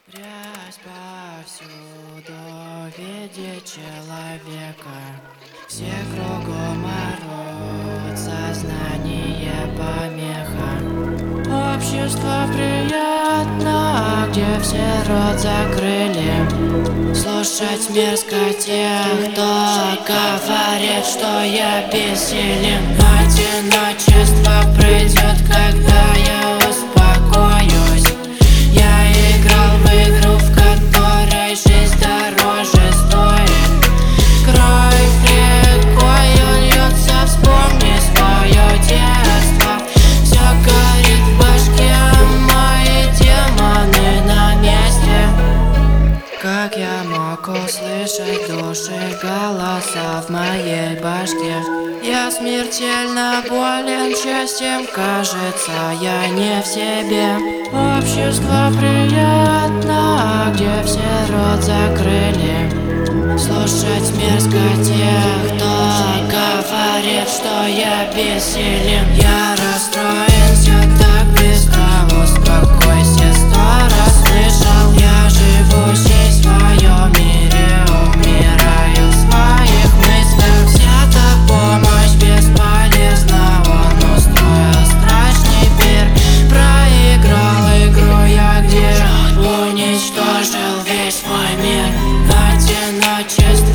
Грязь повсюду, видеть человека. Все кругом орут, сознание помеха. Общество приятно, где все рот закрыли. Слушать мерзко тех, кто говорит, что я бессилен. Одиночество придет, когда я успокоюсь. Я играл в игру, в которой жизнь дороже стоит. Кровь рекою льется, вспомни свое детство. Все горит в башке, мои демоны на месте. Как я мог услышать души голоса в моей башке? Я смертельно болен, счастьем кажется, я не в себе. Общество приятно, где все рот закрыли. Слушать мерзко тех, кто говорит, что я бессилен. Я расстроен, все так быстро, успокойся, 100 раз слышал. Я живущий в своем мире, умираю в своих мыслях. Взята помощь бесполезна, он устроил страшный пир. Проиграл игру я, где уничтожил весь мой мир. Одиночество